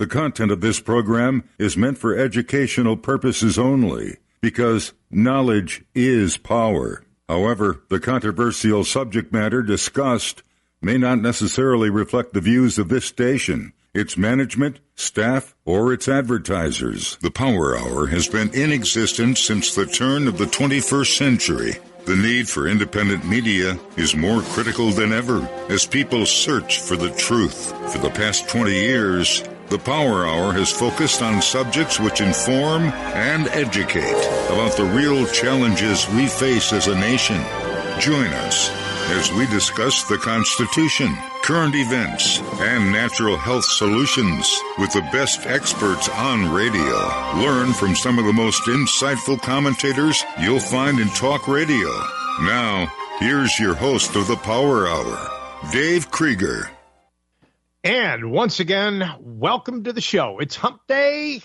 The content of this program is meant for educational purposes only, because knowledge is power. However, the controversial subject matter discussed may not necessarily reflect the views of this station, its management, staff, or its advertisers. The Power Hour has been in existence since the turn of the 21st century. The need for independent media is more critical than ever as people search for the truth. For the past 20 years, the Power Hour has focused on subjects which inform and educate about the real challenges we face as a nation. Join us as we discuss the Constitution, current events, and natural health solutions with the best experts on radio. Learn from some of the most insightful commentators you'll find in talk radio. Now, here's your host of the Power Hour, Dave Krieger. And once again, welcome to the show. It's Hump Day,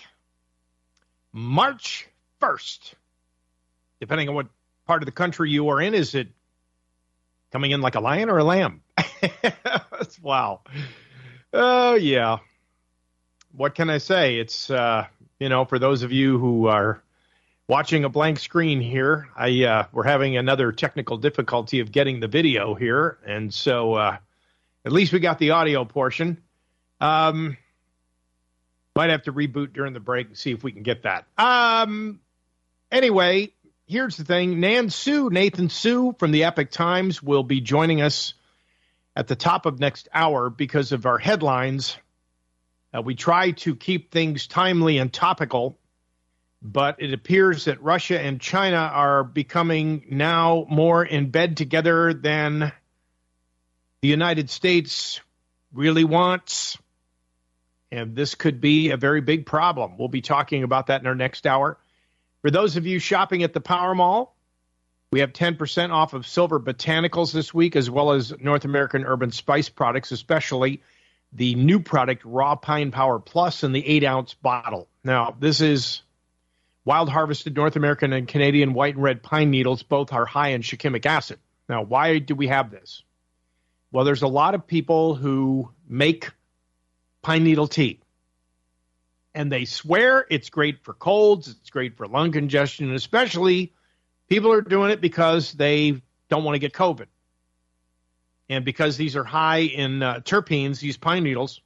March 1st. Depending on what part of the country you are in, is it coming in like a lion or a lamb? Wow. Oh, yeah. What can I say? It's, for those of you who are watching a blank screen here, we're having another technical difficulty of getting the video here. And so at least we got the audio portion. Might have to reboot during the break and see if we can get that. Anyway, here's the thing. Nathan Sue from the Epic Times will be joining us at the top of next hour because of our headlines. We try to keep things timely and topical, but it appears that Russia and China are becoming now more in bed together than the United States really wants. And this could be a very big problem. We'll be talking about that in our next hour. For those of you shopping at the Power Mall, we have 10% off of Silver Botanicals this week, as well as North American Urban Spice products, especially the new product, Raw Pine Power Plus, in the 8-ounce bottle. Now, this is wild harvested North American and Canadian white and red pine needles. Both are high in shikimic acid. Now, why do we have this? Well, there's a lot of people who make pine needle tea, and they swear it's great for colds, it's great for lung congestion, and especially people are doing it because they don't want to get COVID. And because these are high in terpenes, these pine needles,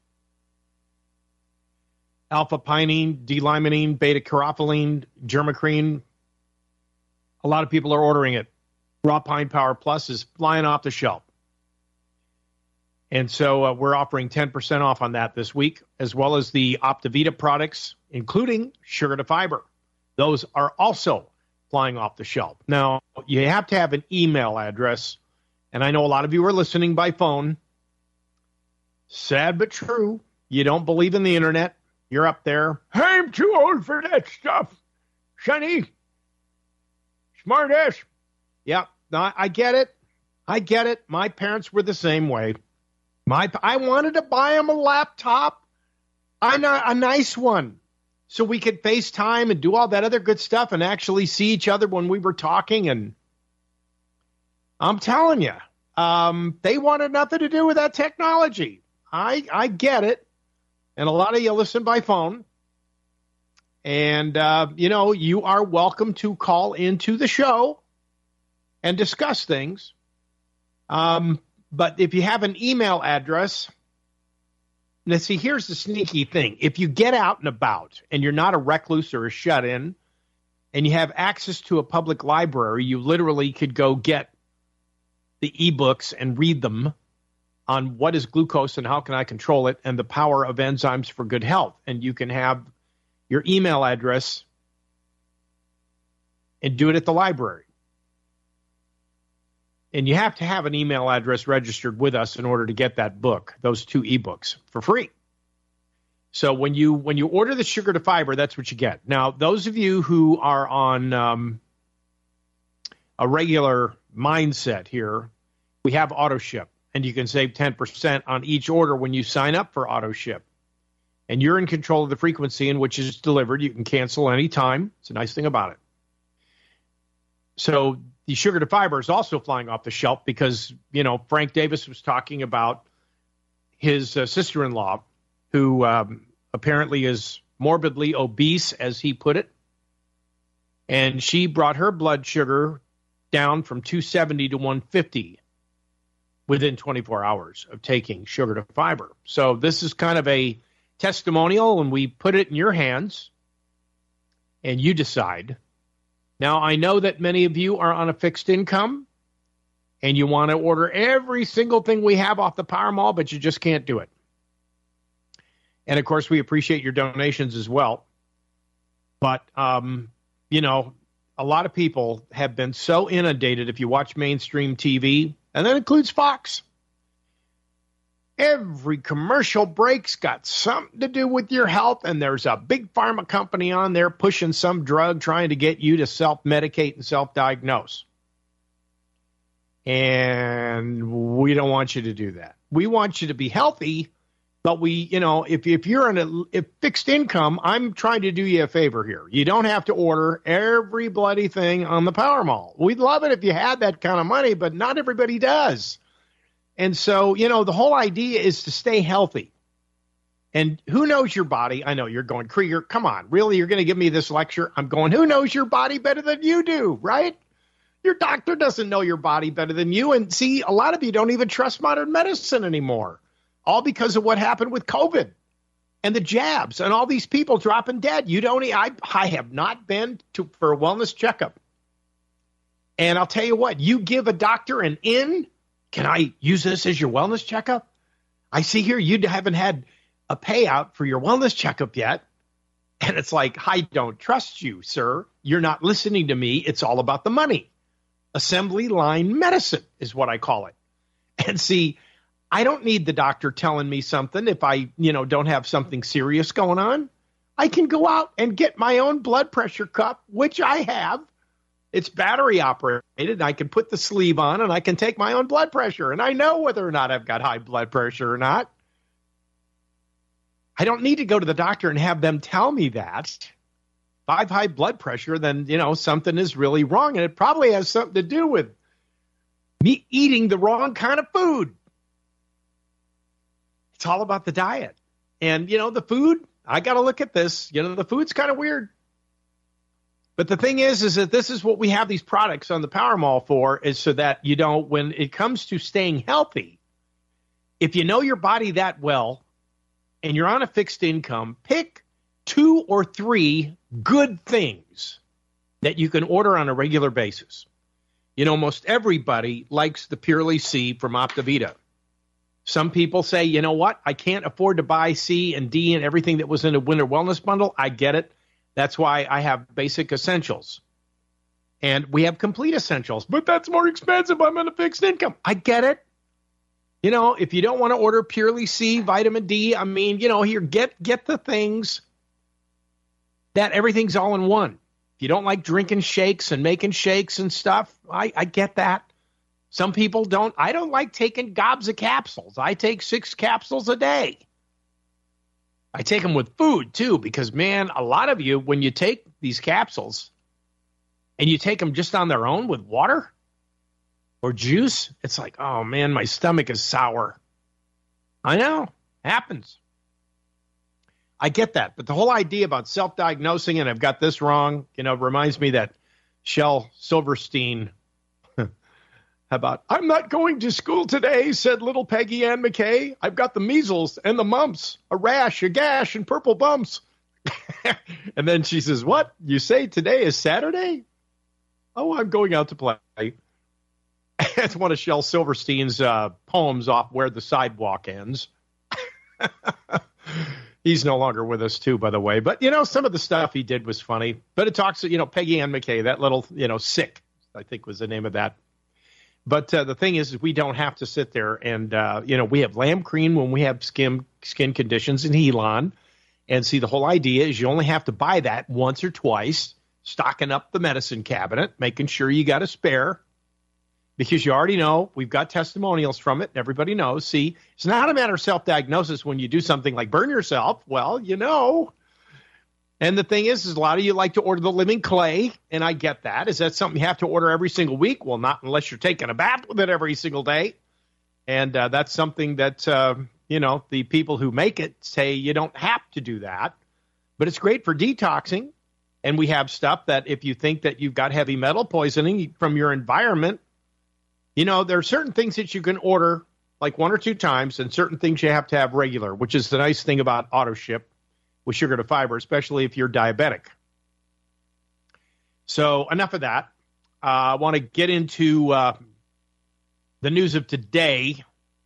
alpha-pinene, D-limonene, beta-caryophyllene, germacrine, a lot of people are ordering it. Raw Pine Power Plus is flying off the shelf. And so we're offering 10% off on that this week, as well as the Optivita products, including Sugar to Fiber. Those are also flying off the shelf. Now, you have to have an email address, and I know a lot of you are listening by phone. Sad but true. You don't believe in the internet. You're up there. I'm too old for that stuff, Sonny. Smart ass. Yeah, I get it. I get it. My parents were the same way. I wanted to buy him a laptop, a nice one, so we could FaceTime and do all that other good stuff and actually see each other when we were talking. And I'm telling you, they wanted nothing to do with that technology. I get it. And a lot of you listen by phone. And, you are welcome to call into the show and discuss things. But if you have an email address, now see, here's the sneaky thing. If you get out and about and you're not a recluse or a shut-in and you have access to a public library, you literally could go get the ebooks and read them on what is glucose and how can I control it and the power of enzymes for good health. And you can have your email address and do it at the library. And you have to have an email address registered with us in order to get that book, those 2 ebooks, for free. So when you order the Sugar to Fiber, that's what you get. Now, those of you who are on a regular mindset here, we have auto ship, and you can save 10% on each order when you sign up for auto ship. And you're in control of the frequency in which it's delivered. You can cancel anytime. It's a nice thing about it. So the Sugar to Fiber is also flying off the shelf because, Frank Davis was talking about his sister-in-law who apparently is morbidly obese, as he put it. And she brought her blood sugar down from 270 to 150 within 24 hours of taking sugar to fiber. So this is kind of a testimonial, and we put it in your hands, and you decide. Now, I know that many of you are on a fixed income, and you want to order every single thing we have off the Powerball, but you just can't do it. And, of course, we appreciate your donations as well. But, you know, a lot of people have been so inundated, if you watch mainstream TV, and that includes Fox. Every commercial break's got something to do with your health, and there's a big pharma company on there pushing some drug trying to get you to self-medicate and self-diagnose. And we don't want you to do that. We want you to be healthy, but we, you know, if you're in a fixed income, I'm trying to do you a favor here. You don't have to order every bloody thing on the Powerball. We'd love it if you had that kind of money, but not everybody does. And so, you know, the whole idea is to stay healthy. And who knows your body? I know you're going, Krieger, come on. Really? You're going to give me this lecture? I'm going, who knows your body better than you do, right? Your doctor doesn't know your body better than you. And see, a lot of you don't even trust modern medicine anymore, all because of what happened with COVID and the jabs and all these people dropping dead. I have not been for a wellness checkup. And I'll tell you what, you give a doctor an in. Can I use this as your wellness checkup? I see here you haven't had a payout for your wellness checkup yet. And it's like, I don't trust you, sir. You're not listening to me. It's all about the money. Assembly line medicine is what I call it. And see, I don't need the doctor telling me something if I, don't have something serious going on. I can go out and get my own blood pressure cup, which I have. It's battery operated. I can put the sleeve on and I can take my own blood pressure. And I know whether or not I've got high blood pressure or not. I don't need to go to the doctor and have them tell me that. If I have high blood pressure, then, something is really wrong. And it probably has something to do with me eating the wrong kind of food. It's all about the diet. And, the food, I got to look at this. The food's kind of weird. But the thing is that this is what we have these products on the Powerball for, is so that when it comes to staying healthy, if you know your body that well and you're on a fixed income, pick 2 or 3 good things that you can order on a regular basis. Most everybody likes the Purely C from Optavita. Some people say, you know what? I can't afford to buy C and D and everything that was in a Winter Wellness Bundle. I get it. That's why I have Basic Essentials. And we have Complete Essentials. But that's more expensive. I'm on a fixed income. I get it. If you don't want to order Purely C, vitamin D, here, get the things that everything's all in one. If you don't like drinking shakes and making shakes and stuff, I get that. Some people don't. I don't like taking gobs of capsules. I take 6 capsules a day. I take them with food, too, because, man, a lot of you, when you take these capsules and you take them just on their own with water or juice, it's like, oh, man, my stomach is sour. I know. Happens. I get that. But the whole idea about self-diagnosing, and I've got this wrong, reminds me that Shel Silverstein about, I'm not going to school today, said little Peggy Ann McKay. I've got the measles and the mumps, a rash, a gash, and purple bumps. And then she says, what? You say today is Saturday? Oh, I'm going out to play. It's one of Shel Silverstein's poems off Where the Sidewalk Ends. He's no longer with us, too, by the way. But, some of the stuff he did was funny. But it talks, Peggy Ann McKay, that little, Sick, I think was the name of that. But the thing is we don't have to sit there and, we have lamb cream when we have skin conditions in Helon. And see, the whole idea is you only have to buy that once or twice, stocking up the medicine cabinet, making sure you got a spare. Because you already know we've got testimonials from it. Everybody knows. See, it's not a matter of self-diagnosis when you do something like burn yourself. Well, And the thing is a lot of you like to order the Living Clay, and I get that. Is that something you have to order every single week? Well, not unless you're taking a bath with it every single day. And that's something that, the people who make it say you don't have to do that, but it's great for detoxing. And we have stuff that if you think that you've got heavy metal poisoning from your environment, there are certain things that you can order like 1 or 2 times and certain things you have to have regular, which is the nice thing about auto ship with sugar to fiber, especially if you're diabetic. So enough of that. I want to get into the news of today.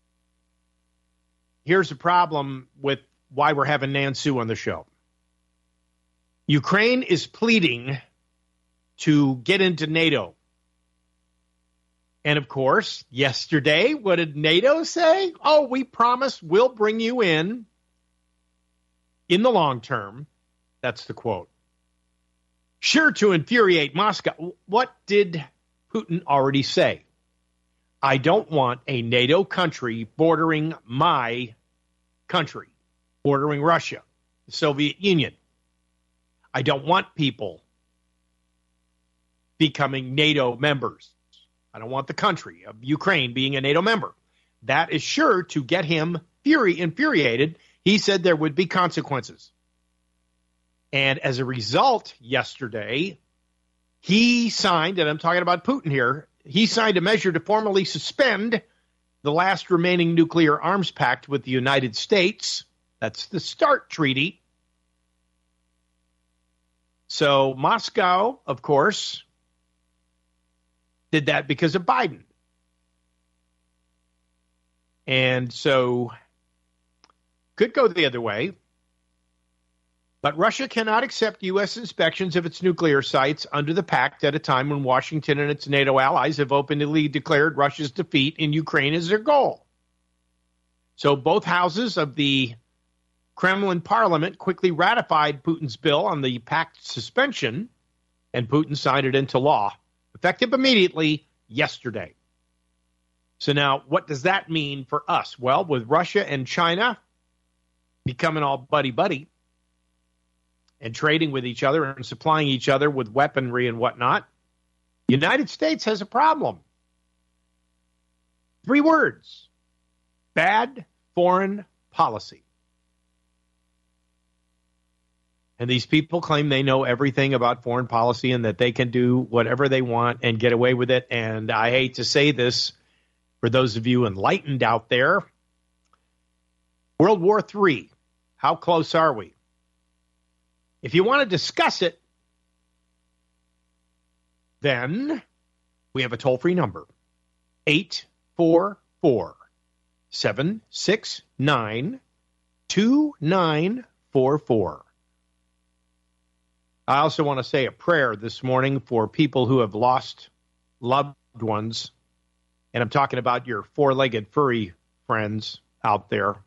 Here's the problem with why we're having Nan Sue on the show. Ukraine is pleading to get into NATO. And, of course, yesterday, what did NATO say? Oh, we promise we'll bring you in the long term. That's the quote. Sure to infuriate Moscow. What did Putin already say? I don't want a NATO country bordering my country, bordering Russia, the Soviet Union. I don't want people becoming NATO members. I don't want the country of Ukraine being a NATO member. That is sure to get him infuriated. He said there would be consequences. And as a result, yesterday, he signed, and I'm talking about Putin here, he signed a measure to formally suspend the last remaining nuclear arms pact with the United States. That's the START Treaty. So Moscow, of course, did that because of Biden. And so could go the other way. But Russia cannot accept U.S. inspections of its nuclear sites under the pact at a time when Washington and its NATO allies have openly declared Russia's defeat in Ukraine as their goal. So both houses of the Kremlin parliament quickly ratified Putin's bill on the pact suspension, and Putin signed it into law, effective immediately yesterday. So now, what does that mean for us? Well, with Russia and China becoming all buddy-buddy and trading with each other and supplying each other with weaponry and whatnot, the United States has a problem. 3 words: bad foreign policy. And these people claim they know everything about foreign policy and that they can do whatever they want and get away with it. And I hate to say this for those of you enlightened out there. World War III, how close are we? If you want to discuss it, then we have a toll-free number, 844-769-2944. I also want to say a prayer this morning for people who have lost loved ones. And I'm talking about your 4-legged furry friends out there.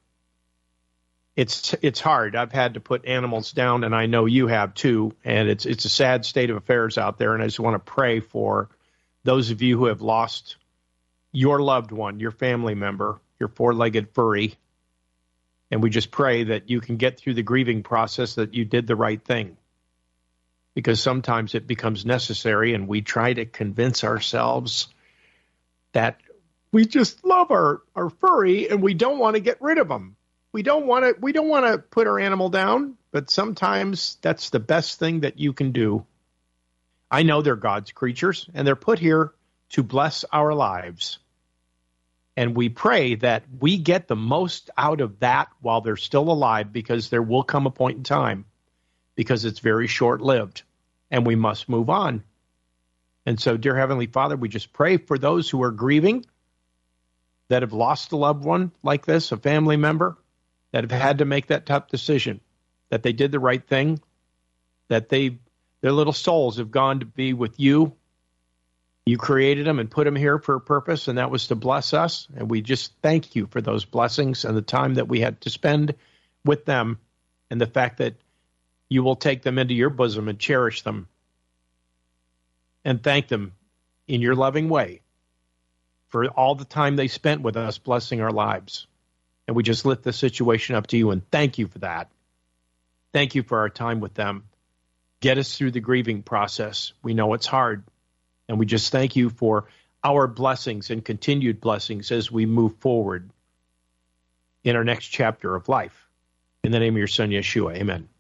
It's hard. I've had to put animals down, and I know you have too. And it's a sad state of affairs out there. And I just want to pray for those of you who have lost your loved one, your family member, your 4-legged furry. And we just pray that you can get through the grieving process, that you did the right thing. Because sometimes it becomes necessary, and we try to convince ourselves that we just love our furry and we don't want to get rid of them. We don't want to put our animal down, but sometimes that's the best thing that you can do. I know they're God's creatures, and they're put here to bless our lives. And we pray that we get the most out of that while they're still alive, because there will come a point in time, because it's very short-lived, and we must move on. And so, dear Heavenly Father, we just pray for those who are grieving, that have lost a loved one like this, a family member, that have had to make that tough decision, that they did the right thing, that their little souls have gone to be with you. You created them and put them here for a purpose, and that was to bless us. And we just thank you for those blessings and the time that we had to spend with them, and the fact that you will take them into your bosom and cherish them and thank them in your loving way for all the time they spent with us, blessing our lives. And we just lift the situation up to you and thank you for that. Thank you for our time with them. Get us through the grieving process. We know it's hard. And we just thank you for our blessings and continued blessings as we move forward in our next chapter of life. In the name of your son, Yeshua, amen.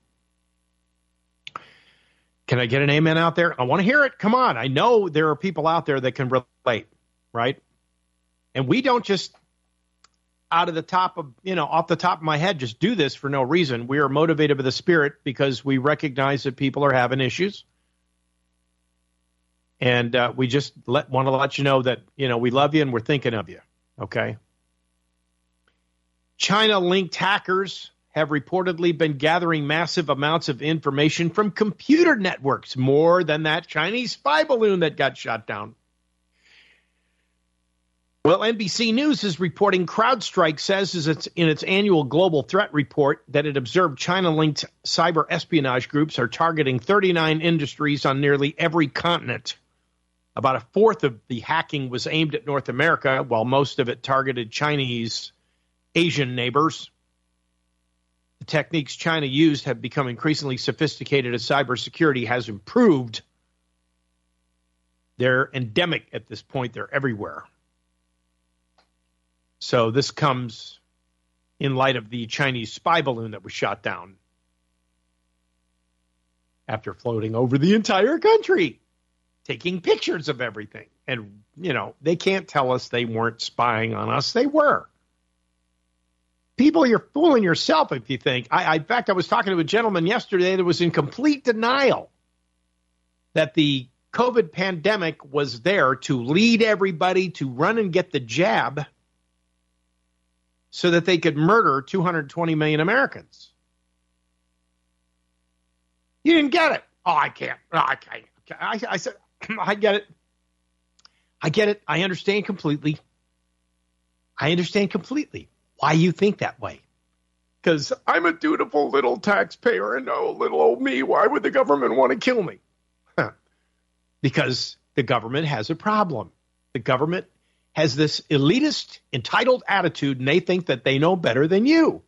Can I get an amen out there? I want to hear it. Come on. I know there are people out there that can relate, right? And we don't just out of the top of, off the top of my head, just do this for no reason. We are motivated by the Spirit because we recognize that people are having issues. And we just want to let you know that, we love you and we're thinking of you, okay? China-linked hackers have reportedly been gathering massive amounts of information from computer networks, more than that Chinese spy balloon that got shot down. Well, NBC News is reporting CrowdStrike says in its annual global threat report that it observed China-linked cyber espionage groups are targeting 39 industries on nearly every continent. About a fourth of the hacking was aimed at North America, while most of it targeted Chinese Asian neighbors. The techniques China used have become increasingly sophisticated as cybersecurity has improved. They're endemic at this point. They're everywhere. So this comes in light of the Chinese spy balloon that was shot down after floating over the entire country, taking pictures of everything. And, they can't tell us they weren't spying on us. They were. People, you're fooling yourself if you think. In fact, I was talking to a gentleman yesterday that was in complete denial that the COVID pandemic was there to lead everybody to run and get the jab so that they could murder 220 million Americans. You didn't get it. Oh, I can't. Oh, I can't. I said, I get it. I get it. I understand completely. Why you think that way. Because I'm a dutiful little taxpayer and little old me. Why would the government want to kill me? Because the government has a problem. The government has this elitist, entitled attitude, and they think that they know better than you.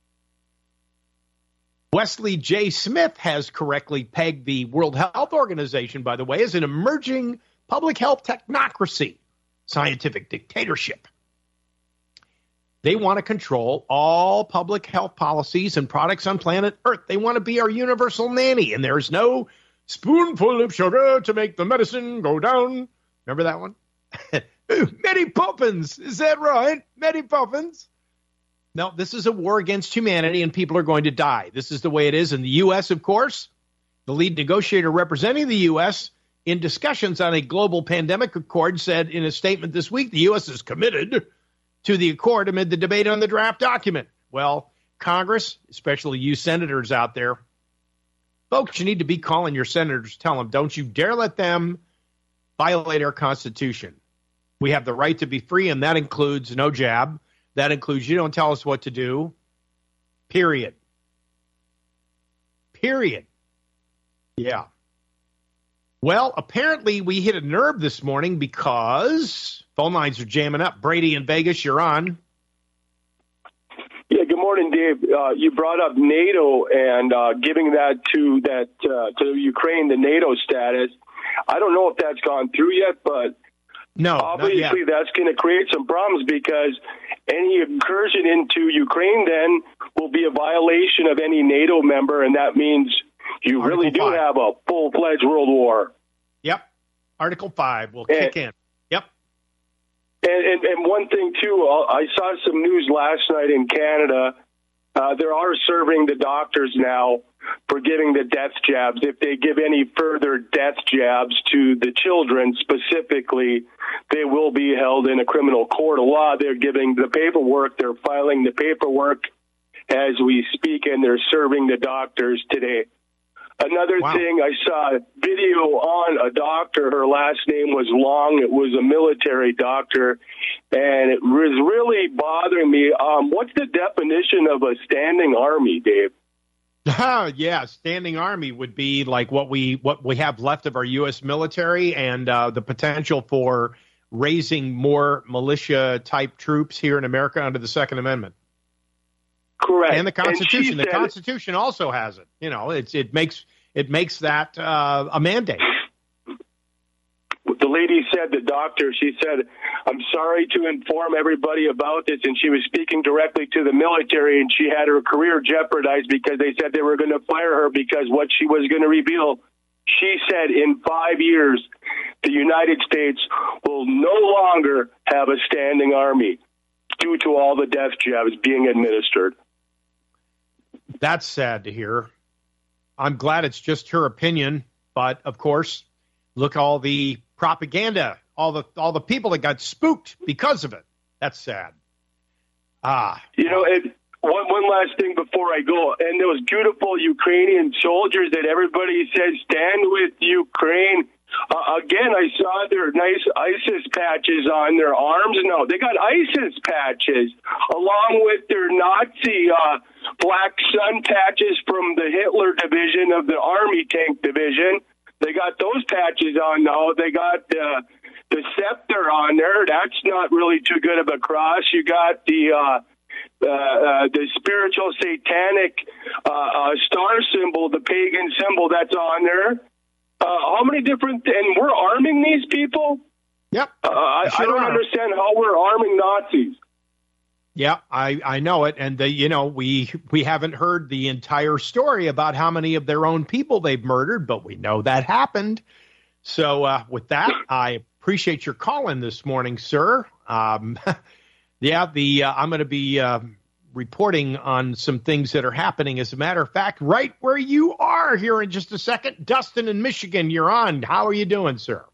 Wesley J. Smith has correctly pegged the World Health Organization, by the way, as an emerging public health technocracy, scientific dictatorship. They want to control all public health policies and products on planet Earth. They want to be our universal nanny, and there's no spoonful of sugar to make the medicine go down. Remember that one? Mary Poppins, is that right? Mary Poppins? No, this is a war against humanity, and people are going to die. This is the way it is in the U.S., of course. The lead negotiator representing the U.S. in discussions on a global pandemic accord said in a statement this week, the U.S. is committed to the accord amid the debate on the draft document. Well, Congress, especially you senators out there, folks, you need to be calling your senators, tell them, don't you dare let them violate our Constitution. We have the right to be free, and that includes no jab. That includes you don't tell us what to do, period. Yeah. Well, apparently we hit a nerve this morning because phone lines are jamming up. Brady in Vegas, you're on. Yeah, good morning, Dave. You brought up NATO and giving that to Ukraine, the NATO status. I don't know if that's gone through yet, but no, obviously that's going to create some problems because any incursion into Ukraine then will be a violation of any NATO member, and that means you Article really do 5. have a full-fledged world war. Yep. Article 5 will kick in. Yep. And one thing, too, I saw some news last night in Canada. They are serving the doctors now for giving the death jabs. If they give any further death jabs to the children specifically, they will be held in a criminal court of law. They're giving the paperwork. They're filing the paperwork as we speak, and they're serving the doctors today. Another thing, I saw a video on a doctor. Her last name was Long. It was a military doctor, and it was really bothering me. What's the definition of a standing army, Dave? Yeah, standing army would be like what we have left of our U.S. military and the potential for raising more militia-type troops here in America under the Second Amendment. Correct. And the Constitution. And the Constitution also has it. It makes that a mandate. The lady said, the doctor, she said, I'm sorry to inform everybody about this. And she was speaking directly to the military, and she had her career jeopardized because they said they were going to fire her because what she was going to reveal. She said in 5 years, the United States will no longer have a standing army due to all the death jabs being administered. That's sad to hear. I'm glad it's just her opinion, but of course, look all the propaganda, all the people that got spooked because of it. That's sad. You know, one last thing before I go, and those beautiful Ukrainian soldiers that everybody says stand with Ukraine. Again, I saw their nice ISIS patches on their arms. No, they got ISIS patches along with their Nazi black sun patches from the Hitler division of the Army Tank Division. They got those patches on now. They got the scepter on there. That's not really too good of a cross. You got the spiritual satanic star symbol, the pagan symbol that's on there. How many different, and we're arming these people? Yep. I don't understand how we're arming Nazis. Yeah, I know it. And, we haven't heard the entire story about how many of their own people they've murdered, but we know that happened. So with that, I appreciate your call in this morning, sir. I'm going to be reporting on some things that are happening. As a matter of fact, right where you are here in just a second. Dustin in Michigan, you're on. How are you doing, sir?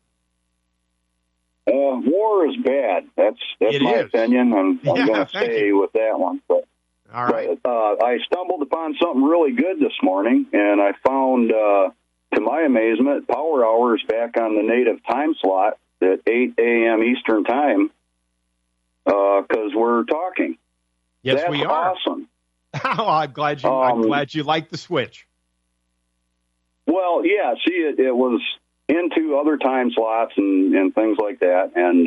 War is bad. That's my opinion, and I'm going to stay with that one. But, all right. I stumbled upon something really good this morning, and I found, to my amazement, Power Hour is back on the native time slot at 8 a.m. Eastern Time, because we're talking. Yes, That's we are. Awesome. Oh, I'm glad you like the switch. Well, yeah. See, it was into other time slots and things like that, and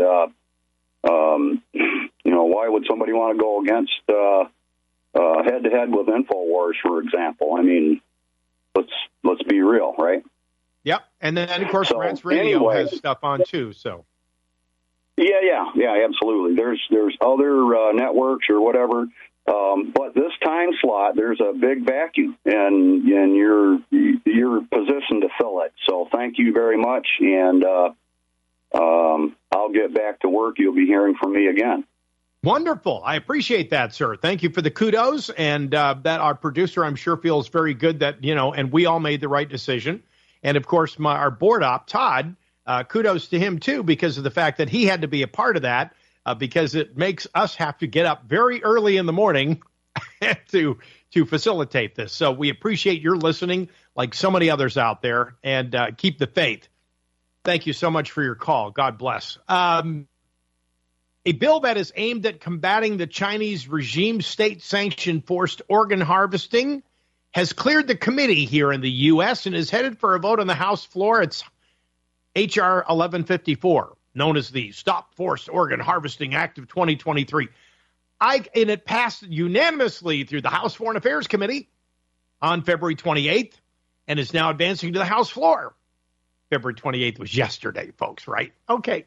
why would somebody want to go against head to head with InfoWars, for example? I mean, let's be real, right? Yep, and then of course, Rants Radio has stuff on too. So. Yeah, absolutely. There's other networks or whatever, but this time slot, there's a big vacuum, and you're positioned to fill it. So thank you very much, and I'll get back to work. You'll be hearing from me again. Wonderful. I appreciate that, sir. Thank you for the kudos, and that our producer, I'm sure, feels very good that, and we all made the right decision. And of course, our board op, Todd. Kudos to him, too, because of the fact that he had to be a part of that, because it makes us have to get up very early in the morning to facilitate this. So we appreciate your listening, like so many others out there, and keep the faith. Thank you so much for your call. God bless. A bill that is aimed at combating the Chinese regime state-sanctioned forced organ harvesting has cleared the committee here in the U.S. and is headed for a vote on the House floor. It's H.R. 1154, known as the Stop Forced Organ Harvesting Act of 2023. And it passed unanimously through the House Foreign Affairs Committee on February 28th and is now advancing to the House floor. February 28th was yesterday, folks, right? Okay.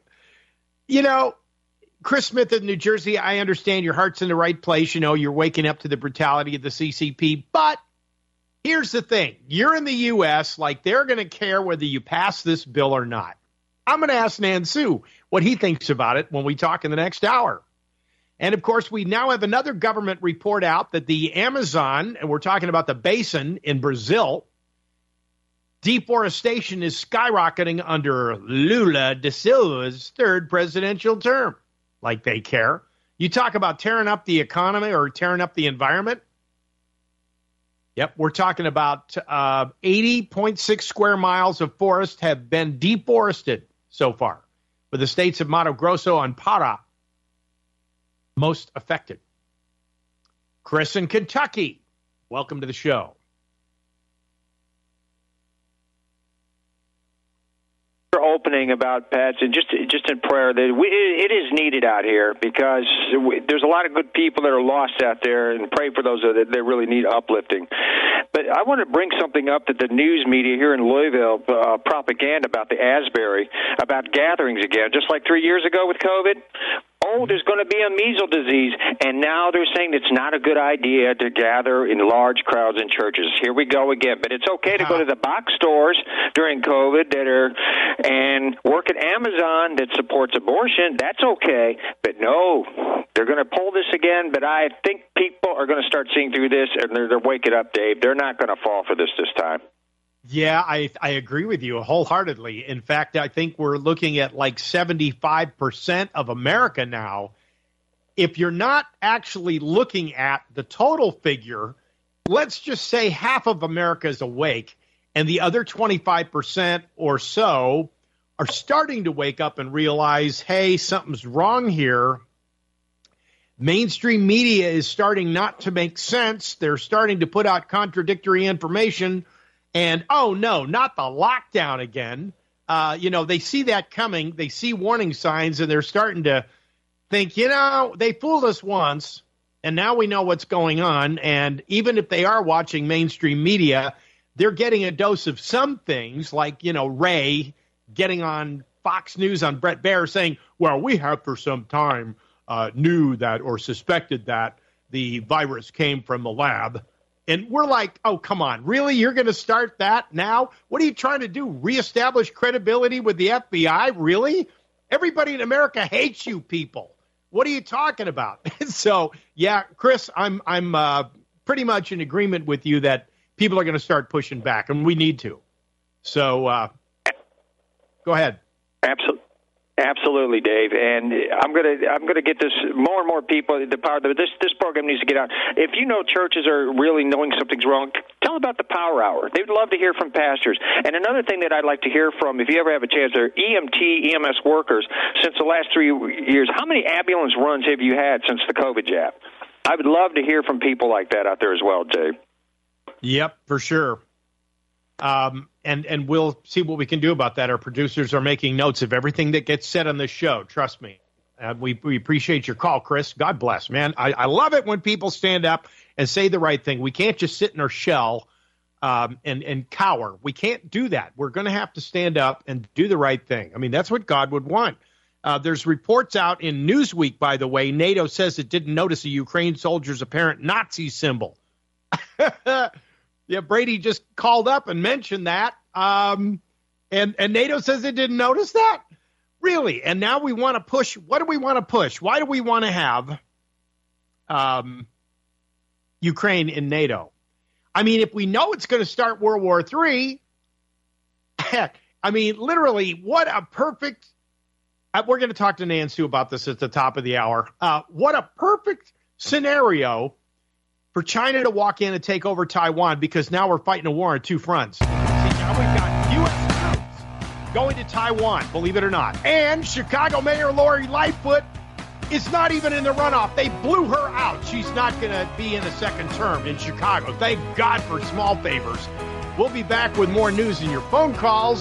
Chris Smith in New Jersey, I understand your heart's in the right place. You're waking up to the brutality of the CCP, but here's the thing. You're in the U.S., like they're going to care whether you pass this bill or not. I'm going to ask Nan Sue what he thinks about it when we talk in the next hour. And, of course, we now have another government report out that the Amazon, and we're talking about the basin in Brazil, deforestation is skyrocketing under Lula da Silva's third presidential term. Like they care. You talk about tearing up the economy or tearing up the environment. Yep, we're talking about 80.6 square miles of forest have been deforested so far, with the states of Mato Grosso and Pará most affected. Chris in Kentucky, welcome to the show. Opening about pets, and just in prayer that it is needed out here, because there's a lot of good people that are lost out there, and pray for those that really need uplifting. But I want to bring something up that the news media here in Louisville propaganda about the Asbury, about gatherings again, just like 3 years ago with COVID. Oh, there's going to be a measles disease, and now they're saying it's not a good idea to gather in large crowds in churches. Here we go again. But it's okay to go to the box stores during COVID and work at Amazon that supports abortion. That's okay. But no, they're going to pull this again. But I think people are going to start seeing through this, and they're waking up, Dave. They're not going to fall for this time. Yeah, I agree with you wholeheartedly. In fact, I think we're looking at like 75% of America now. If you're not actually looking at the total figure, let's just say half of America is awake, and the other 25% or so are starting to wake up and realize, hey, something's wrong here. Mainstream media is starting not to make sense. They're starting to put out contradictory information. And, oh, no, not the lockdown again. They see that coming. They see warning signs, and they're starting to think, they fooled us once, and now we know what's going on. And even if they are watching mainstream media, they're getting a dose of some things, like, Ray getting on Fox News on Brett Baer saying, well, we have for some time knew that or suspected that the virus came from the lab. And we're like, oh, come on. Really? You're going to start that now? What are you trying to do? Reestablish credibility with the FBI? Really? Everybody in America hates you people. What are you talking about? So, yeah, Chris, I'm pretty much in agreement with you that people are going to start pushing back, and we need to. So, go ahead. Absolutely, Dave, and I'm gonna get this more and more people. The power. This program needs to get out. If you know churches are really knowing something's wrong, tell them about the Power Hour. They'd love to hear from pastors. And another thing that I'd like to hear from, if you ever have a chance, are EMS workers. Since the last 3 years, how many ambulance runs have you had since the COVID jab? I would love to hear from people like that out there as well, Dave. Yep, for sure. And we'll see what we can do about that. Our producers are making notes of everything that gets said on this show. Trust me. We appreciate your call, Chris. God bless, man. I love it when people stand up and say the right thing. We can't just sit in our shell and cower. We can't do that. We're going to have to stand up and do the right thing. I mean, that's what God would want. There's reports out in Newsweek, by the way. NATO says it didn't notice a Ukraine soldier's apparent Nazi symbol. Yeah, Brady just called up and mentioned that. And NATO says it didn't notice that? Really? And now we want to push. What do we want to push? Why do we want to have Ukraine in NATO? I mean, if we know it's going to start World War III, I mean, literally, what a perfect we're going to talk to Nan Sue about this at the top of the hour. What a perfect scenario for China to walk in and take over Taiwan, because now we're fighting a war on two fronts. See, now we've got U.S. troops going to Taiwan, believe it or not. And Chicago Mayor Lori Lightfoot is not even in the runoff. They blew her out. She's not going to be in a second term in Chicago. Thank God for small favors. We'll be back with more news in your phone calls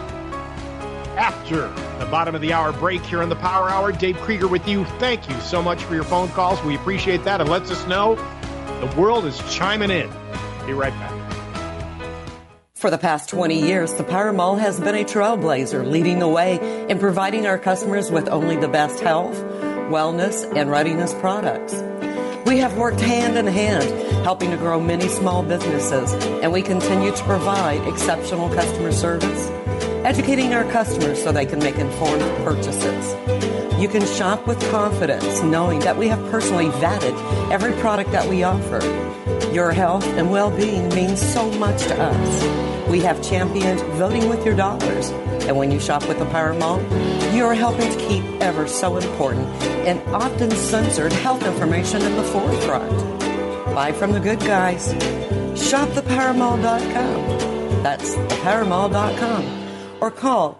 after the bottom of the hour break here on the Power Hour. Dave Krieger with you. Thank you so much for your phone calls. We appreciate that. It lets us know the world is chiming in. Be right back. For the past 20 years, the Power Mall has been a trailblazer, leading the way in providing our customers with only the best health, wellness, and readiness products. We have worked hand in hand, helping to grow many small businesses, and we continue to provide exceptional customer service, educating our customers so they can make informed purchases. You can shop with confidence, knowing that we have personally vetted every product that we offer. Your health and well-being means so much to us. We have championed voting with your dollars. And when you shop with the Power Mall, you are helping to keep ever so important and often censored health information in the forefront. Buy from the good guys. Shop thepowermall.com. That's thepowermall.com. Or call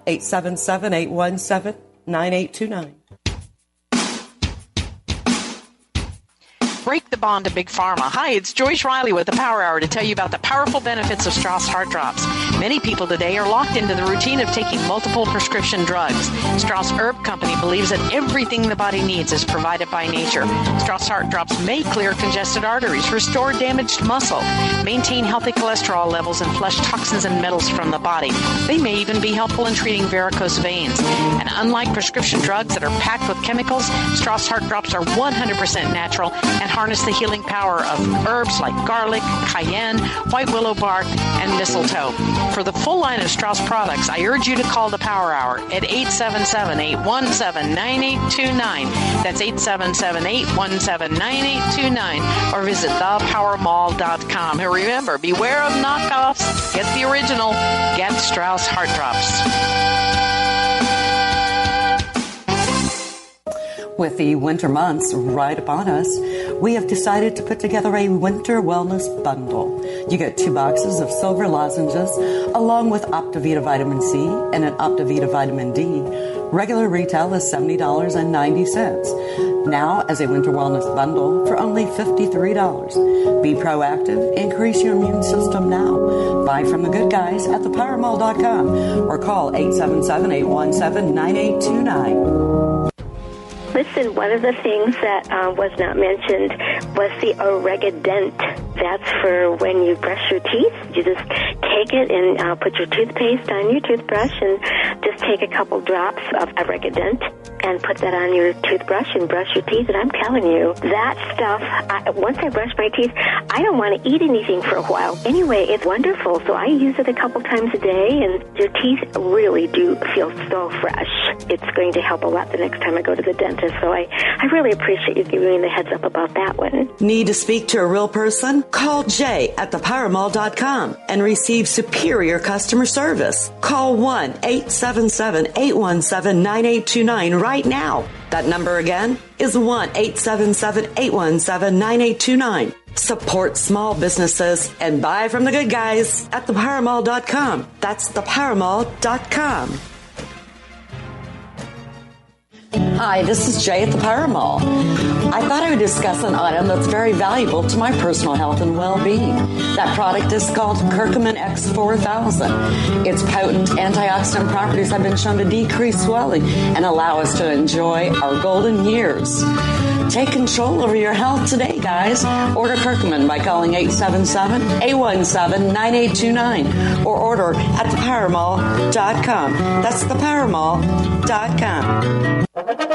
877-817-9829. Break the bond to Big Pharma. Hi, it's Joyce Riley with the Power Hour to tell you about the powerful benefits of Strauss Heart Drops. Many people today are locked into the routine of taking multiple prescription drugs. Strauss Herb Company believes that everything the body needs is provided by nature. Strauss Heart Drops may clear congested arteries, restore damaged muscle, maintain healthy cholesterol levels, and flush toxins and metals from the body. They may even be helpful in treating varicose veins. And unlike prescription drugs that are packed with chemicals, Strauss Heart Drops are 100% natural and harness the healing power of herbs like garlic, cayenne, white willow bark, and mistletoe. For the full line of Strauss products, I urge you to call the Power Hour at 877-817-9829. That's 877-817-9829. Or visit thepowermall.com. And remember, beware of knockoffs. Get the original. Get Strauss Heart Drops. With the winter months right upon us, we have decided to put together a winter wellness bundle. You get 2 boxes of silver lozenges along with Optivita Vitamin C and an Optivita Vitamin D. Regular retail is $70.90. Now, as a winter wellness bundle for only $53. Be proactive. Increase your immune system now. Buy from the good guys at thepowermall.com or call 877-817-9829. Listen, one of the things that was not mentioned was the Oregadent. That's for when you brush your teeth. You just take it and put your toothpaste on your toothbrush and just take a couple drops of Oregadent and put that on your toothbrush and brush your teeth. And I'm telling you, that stuff, once I brush my teeth, I don't want to eat anything for a while. Anyway, it's wonderful. So I use it a couple times a day, and your teeth really do feel so fresh. It's going to help a lot the next time I go to the dentist. So I really appreciate you giving me the heads up about that one. Need to speak to a real person? Call Jay at thepowermall.com and receive superior customer service. Call 1-877-817-9829 right now. That number again is 1-877-817-9829. Support small businesses and buy from the good guys at thepowermall.com. That's thepowermall.com. Hi, this is Jay at the Power Mall. I thought I would discuss an item that's very valuable to my personal health and well-being. That product is called Curcumin X4000. Its potent antioxidant properties have been shown to decrease swelling and allow us to enjoy our golden years. Take control over your health today, guys. Order Curcumin by calling 877-817-9829 or order at thepowermall.com. That's thepowermall.com.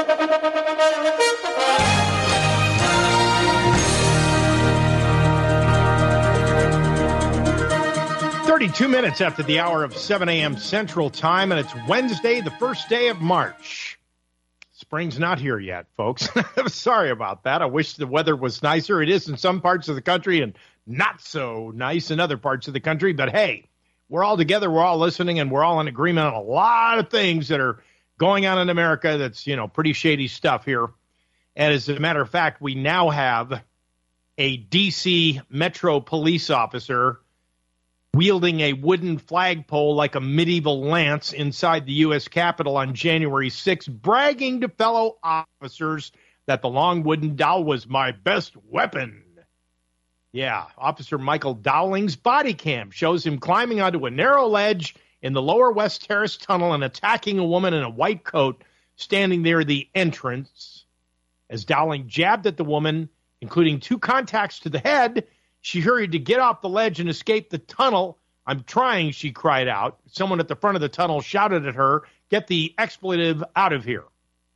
32 minutes after the hour of 7 a.m. Central Time, and it's Wednesday, the first day of March. Spring's not here yet, folks. I'm sorry about that. I wish the weather was nicer. It is in some parts of the country and not so nice in other parts of the country. But, hey, we're all together, we're all listening, and we're all in agreement on a lot of things that are going on in America that's, pretty shady stuff here. And as a matter of fact, we now have a D.C. Metro police officer wielding a wooden flagpole like a medieval lance inside the U.S. Capitol on January 6th, bragging to fellow officers that the long wooden dowel was my best weapon. Yeah, Officer Michael Dowling's body cam shows him climbing onto a narrow ledge in the lower West Terrace tunnel and attacking a woman in a white coat standing near the entrance. As Dowling jabbed at the woman, including 2 contacts to the head, she hurried to get off the ledge and escape the tunnel. I'm trying, she cried out. Someone at the front of the tunnel shouted at her, "Get the expletive out of here."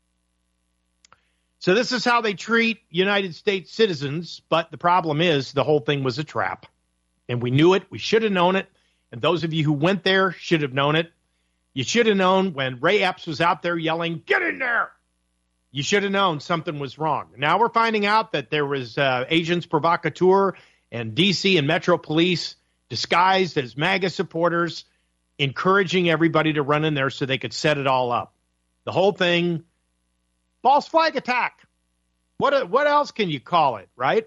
So this is how they treat United States citizens, but the problem is the whole thing was a trap. And we knew it. We should have known it. And those of you who went there should have known it. You should have known when Ray Epps was out there yelling, "Get in there!" You should have known something was wrong. Now we're finding out that there was agents provocateur and D.C. and Metro Police disguised as MAGA supporters, encouraging everybody to run in there so they could set it all up. The whole thing, false flag attack. What else can you call it, right?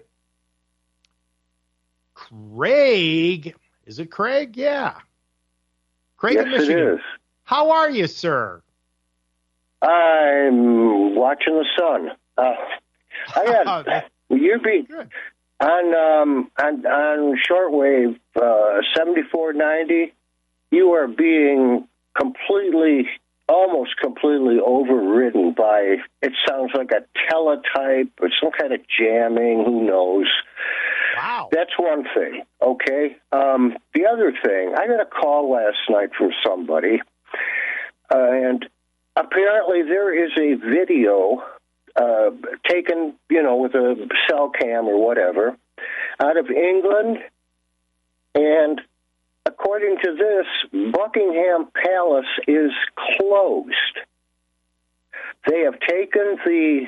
Craig, is it Craig? Yeah. Craig in Michigan. It is. How are you, sir? I'm watching the sun. You're being on shortwave 7490. You are being almost completely overridden by. It sounds like a teletype or some kind of jamming. Who knows? Wow. That's one thing. Okay. The other thing, I got a call last night from somebody, and apparently there is a video taken, with a cell cam or whatever, out of England, and according to this, Buckingham Palace is closed. They have taken the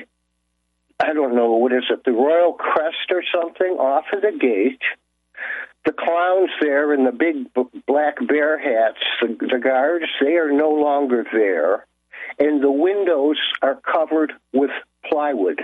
Royal Crest or something off of the gate. The clowns there in the big black bear hats, the guards, they are no longer there. And the windows are covered with plywood.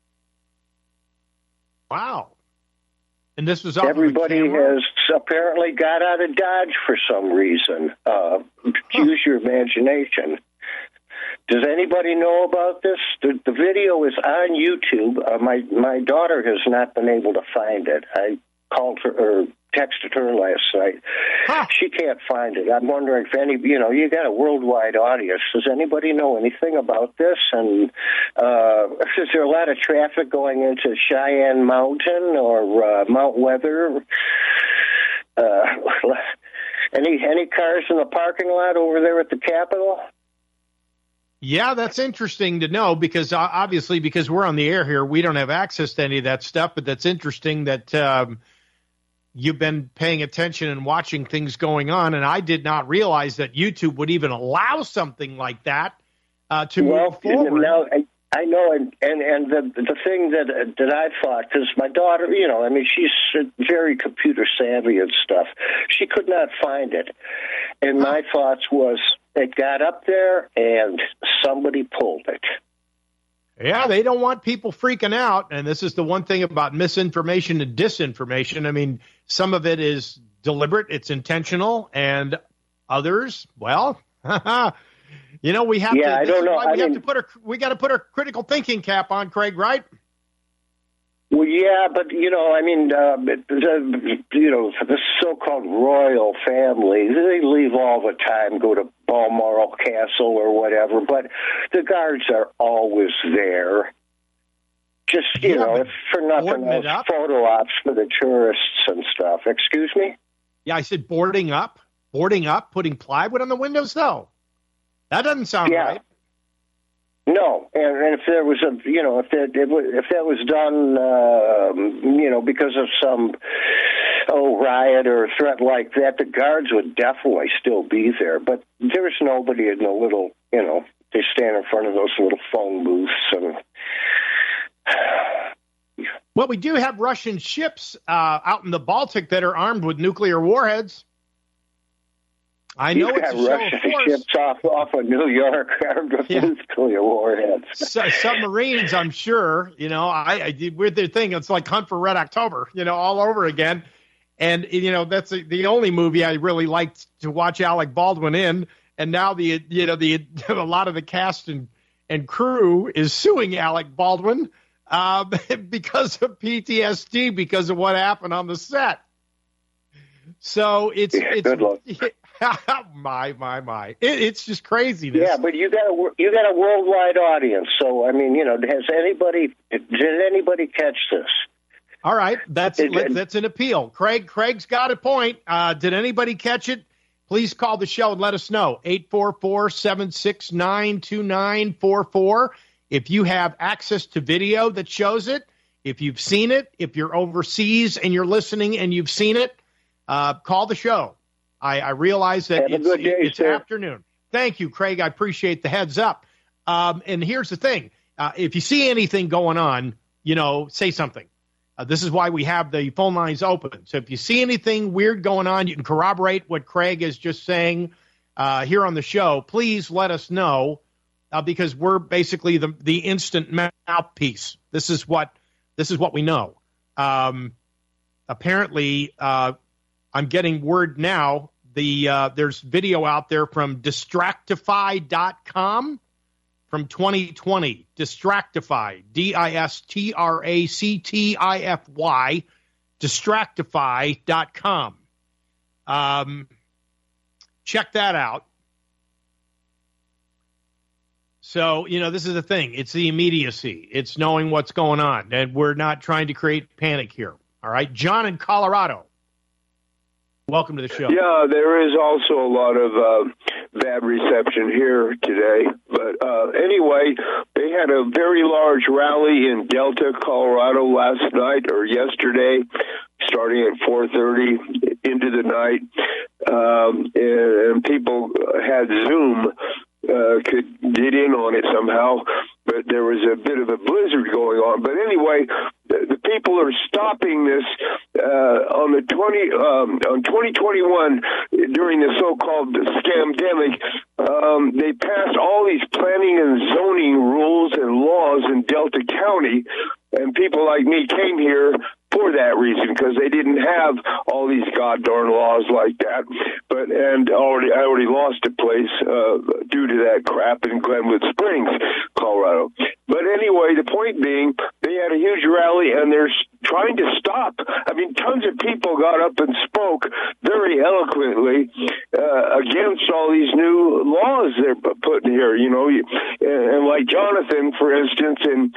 Wow. And this was everybody has apparently got out of Dodge for some reason. Use your imagination. Does anybody know about this? The video is on YouTube. My daughter has not been able to find it. I called her or texted her last night. She can't find it. I'm wondering if you got a worldwide audience. Does anybody know anything about this? And is there a lot of traffic going into Cheyenne Mountain or Mount Weather? Any cars in the parking lot over there at the Capitol? Yeah, that's interesting to know because obviously because we're on the air here, we don't have access to any of that stuff. But that's interesting that you've been paying attention and watching things going on. And I did not realize that YouTube would even allow something like that to move forward. Now, I know, and the thing that I thought, because my daughter, she's very computer savvy and stuff. She could not find it. And my thoughts was, it got up there and somebody pulled it. Yeah, they don't want people freaking out. And this is the one thing about misinformation and disinformation. I mean, some of it is deliberate, it's intentional, and others, well, we have we got to put our critical thinking cap on, Craig, right? Well, yeah, but, the so-called royal family, they leave all the time, go to Balmoral Castle or whatever, but the guards are always there. Just, if for nothing else, photo ops for the tourists and stuff. Excuse me? Yeah, I said boarding up, putting plywood on the windows, though. That doesn't sound right. No, and if there was if that was done, because of some riot or threat like that, the guards would definitely still be there. But there's nobody in the little, they stand in front of those little phone booths and. Well, we do have Russian ships out in the Baltic that are armed with nuclear warheads. I know it's a show Russian of force. Ships off of New York armed with nuclear warheads. Submarines, I'm sure. I weird thing. It's like Hunt for Red October, all over again. And that's the only movie I really liked to watch Alec Baldwin in. And now a lot of the cast and crew is suing Alec Baldwin because of PTSD because of what happened on the set. So it's good luck. my. It's just craziness. Yeah, but you got a worldwide audience. So did anybody catch this? All right, that's an appeal. Craig's got a point. Did anybody catch it? Please call the show and let us know. 844-769-2944. If you have access to video that shows it, if you've seen it, if you're overseas and you're listening and you've seen it, call the show. I realize that it's afternoon. Thank you, Craig. I appreciate the heads up. And here's the thing. If you see anything going on, say something. This is why we have the phone lines open. So if you see anything weird going on, you can corroborate what Craig is just saying here on the show. Please let us know because we're basically the instant mouthpiece. This is what we know. Apparently, I'm getting word now. There's video out there from Distractify.com from 2020, Distractify, Distractify, Distractify.com. Check that out. So, this is the thing. It's the immediacy. It's knowing what's going on. And we're not trying to create panic here. All right. John in Colorado. Welcome to the show. Yeah, there is also a lot of bad reception here today. But anyway, they had a very large rally in Delta, Colorado last night or yesterday, starting at 4:30 into the night. And people had Zoom, could get in on it somehow, but there was a bit of a blizzard going on. But anyway, the people are stopping this on 2021 during the so-called scamdemic. They passed all these planning and zoning rules and laws in Delta County, and people like me came here for that reason, because they didn't have all these god-darn laws like that. I already lost a place due to that crap in Glenwood Springs, Colorado. But anyway, the point being, they had a huge rally, and they're trying to stop. I mean, tons of people got up and spoke very eloquently against all these new laws they're putting here, and like Jonathan, for instance, and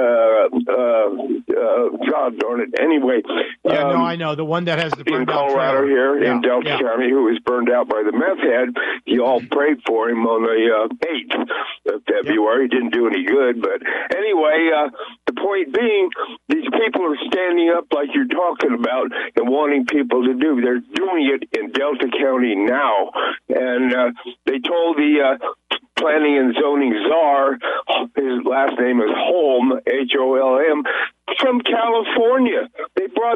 God darn it. Anyway. I know. The one that has the in Colorado here, in Delta County, who was burned out by the meth head. You all prayed for him on the 8th of February. Didn't do any good. But anyway, the point being, these people are standing up like you're talking about and wanting people to do. They're doing it in Delta County now. And they told the planning and zoning czar, his last name is Holm, Holm, from California. They brought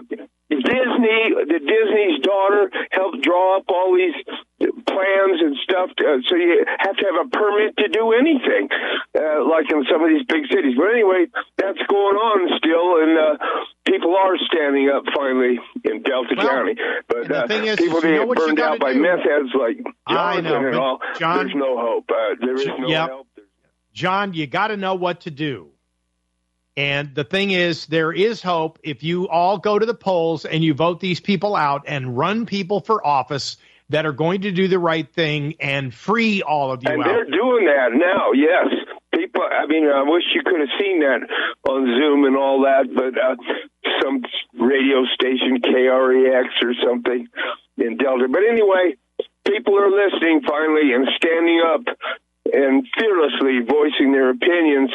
Disney's daughter helped draw up all these plans and stuff, so you have to have a permit to do anything, like in some of these big cities. But anyway, that's going on still, and people are standing up finally in Delta County. But people get burned out by meth heads like Jonathan and all. John, there's no hope. There is no help. John, you got to know what to do. And the thing is, there is hope if you all go to the polls and you vote these people out and run people for office that are going to do the right thing and free all of you and out. And they're doing that now, yes. People, I wish you could have seen that on Zoom and all that, but some radio station, KREX or something in Delta. But anyway, people are listening finally and standing up and fearlessly voicing their opinions.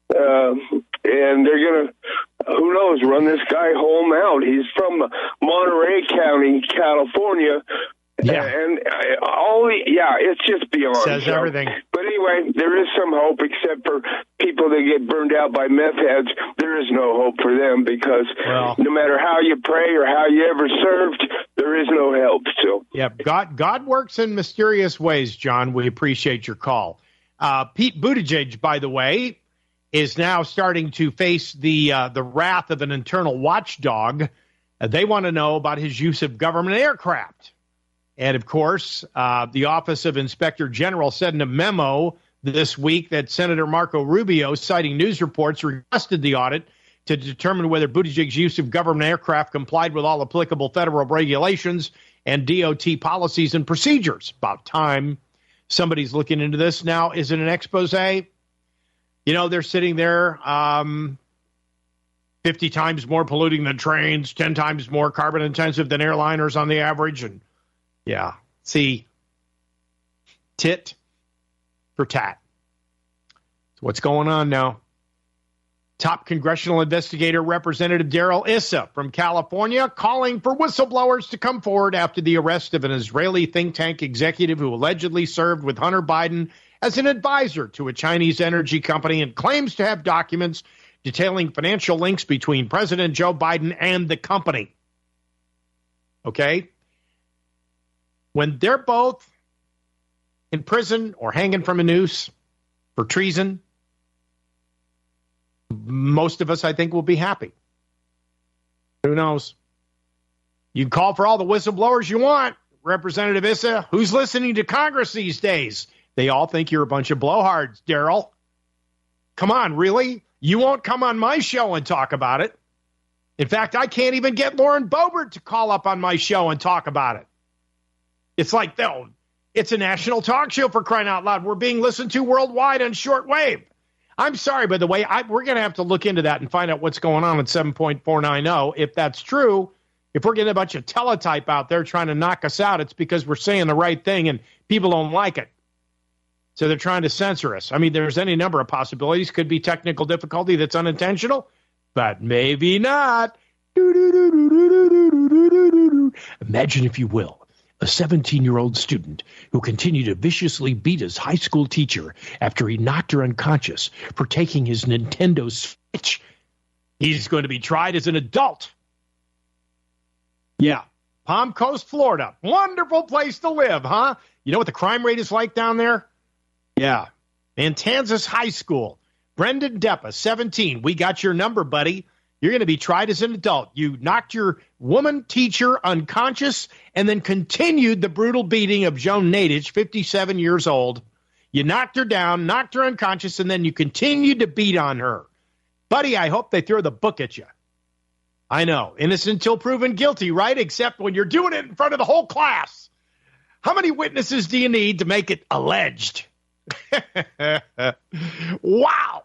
And they're going to, who knows, run this guy Holm out. He's from Monterey County, California. Yeah. And it's just beyond. Says everything. But anyway, there is some hope, except for people that get burned out by meth heads. There is no hope for them because no matter how you pray or how you ever served, there is no help. So, yeah, God works in mysterious ways, John. We appreciate your call. Pete Buttigieg, by the way, is now starting to face the wrath of an internal watchdog. They want to know about his use of government aircraft. And, of course, the Office of Inspector General said in a memo this week that Senator Marco Rubio, citing news reports, requested the audit to determine whether Buttigieg's use of government aircraft complied with all applicable federal regulations and DOT policies and procedures. About time somebody's looking into this. Now, is it an expose? They're sitting there 50 times more polluting than trains, 10 times more carbon intensive than airliners on the average. And see, tit for tat. So what's going on now? Top congressional investigator Representative Darrell Issa from California calling for whistleblowers to come forward after the arrest of an Israeli think tank executive who allegedly served with Hunter Biden as an advisor to a Chinese energy company and claims to have documents detailing financial links between President Joe Biden and the company. Okay? When they're both in prison or hanging from a noose for treason, most of us, I think, will be happy. Who knows? You can call for all the whistleblowers you want, Representative Issa. Who's listening to Congress these days? They all think you're a bunch of blowhards, Darrell. come on, really? You won't come on my show and talk about it. In fact, I can't even get Lauren Boebert to call up on my show and talk about it. It's like, no, it's a national talk show, for crying out loud. We're being listened to worldwide on shortwave. I'm sorry, by the way, we're going to have to look into that and find out what's going on at 7.490. If that's true, if we're getting a bunch of teletype out there trying to knock us out, it's because we're saying the right thing and people don't like it. So they're trying to censor us. I mean, there's any number of possibilities. Could be technical difficulty that's unintentional, but maybe not. Imagine, if you will, a 17-year-old student who continued to viciously beat his high school teacher after he knocked her unconscious for taking his Nintendo Switch. He's going to be tried as an adult. Yeah, Palm Coast, Florida. Wonderful place to live, huh? You know what the crime rate is like down there? Yeah. Matanzas High School. Brendan Deppa, 17. We got your number, buddy. You're going to be tried as an adult. You knocked your woman teacher unconscious and then continued the brutal beating of Joan Nadich, 57 years old. You knocked her down, knocked her unconscious, and then you continued to beat on her. Buddy, I hope they throw the book at you. I know. Innocent until proven guilty, right? Except when you're doing it in front of the whole class. How many witnesses do you need to make it alleged? Wow.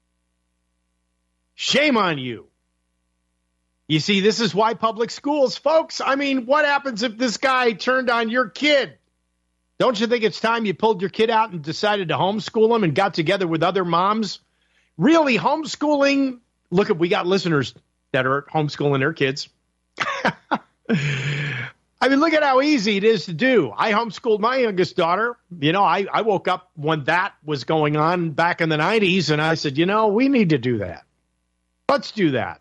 Shame on you. You see, this is why public schools, folks. I mean, what happens if this guy turned on your kid? Don't you think it's time you pulled your kid out and decided to homeschool him and got together with other moms? Really, homeschooling? Look, we got listeners that are homeschooling their kids. I mean, look at how easy it is to do. I homeschooled my youngest daughter. You know, I woke up when that was going on back in the 90s, and I said, you know, we need to do that. Let's do that.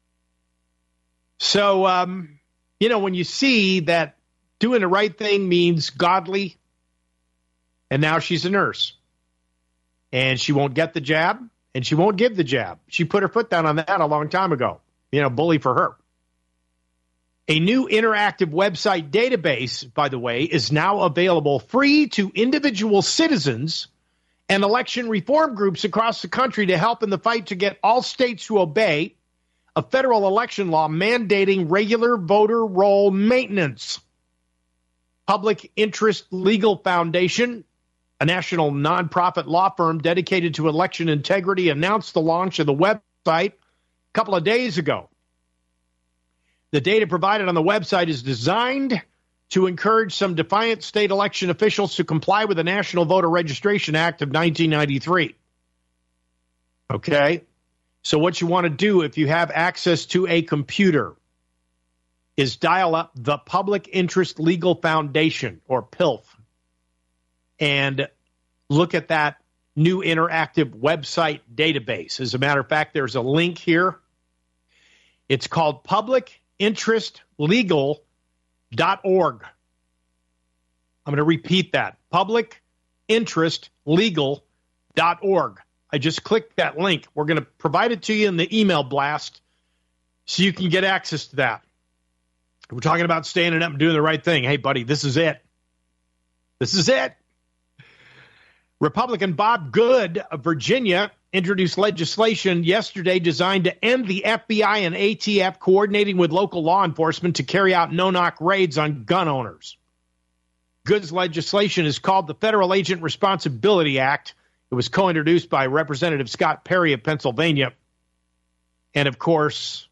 So, you know, when you see that doing the right thing means godly, and now she's a nurse, and she won't get the jab, and she won't give the jab. She put her foot down on that a long time ago. You know, bully for her. A new interactive website database, by the way, is now available free to individual citizens and election reform groups across the country to help in the fight to get all states to obey a federal election law mandating regular voter roll maintenance. Public Interest Legal Foundation, a national nonprofit law firm dedicated to election integrity, announced the launch of the website a couple of days ago. The data provided on the website is designed to encourage some defiant state election officials to comply with the National Voter Registration Act of 1993. Okay? So what you want to do if you have access to a computer is dial up the Public Interest Legal Foundation, or PILF, and look at that new interactive website database. As a matter of fact, there's a link here. It's called publicinterestlegal.org. I'm going to repeat that. publicinterestlegal.org. I just clicked that link. We're going to provide it to you in the email blast so you can get access to that. We're talking about standing up and doing the right thing. Hey, buddy, this is it. This is it. Republican Bob Good of Virginia introduced legislation yesterday designed to end the FBI and ATF coordinating with local law enforcement to carry out no-knock raids on gun owners. Good's legislation is called the Federal Agent Responsibility Act. It was co-introduced by Representative Scott Perry of Pennsylvania. And, of course,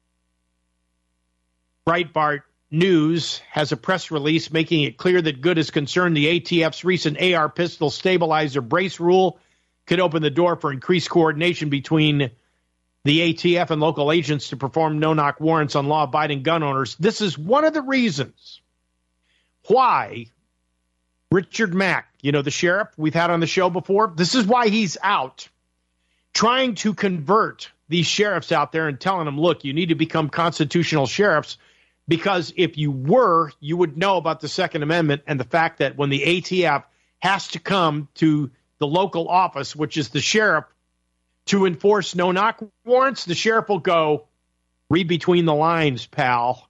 Breitbart News has a press release making it clear that Good is concerned the ATF's recent AR pistol stabilizer brace rule could open the door for increased coordination between the ATF and local agents to perform no-knock warrants on law-abiding gun owners. This is one of the reasons why Richard Mack, you know, the sheriff we've had on the show before, this is why he's out trying to convert these sheriffs out there and telling them, look, you need to become constitutional sheriffs, because if you were, you would know about the Second Amendment and the fact that when the ATF has to come to the local office, which is the sheriff, to enforce no-knock warrants, the sheriff will go, read between the lines, pal.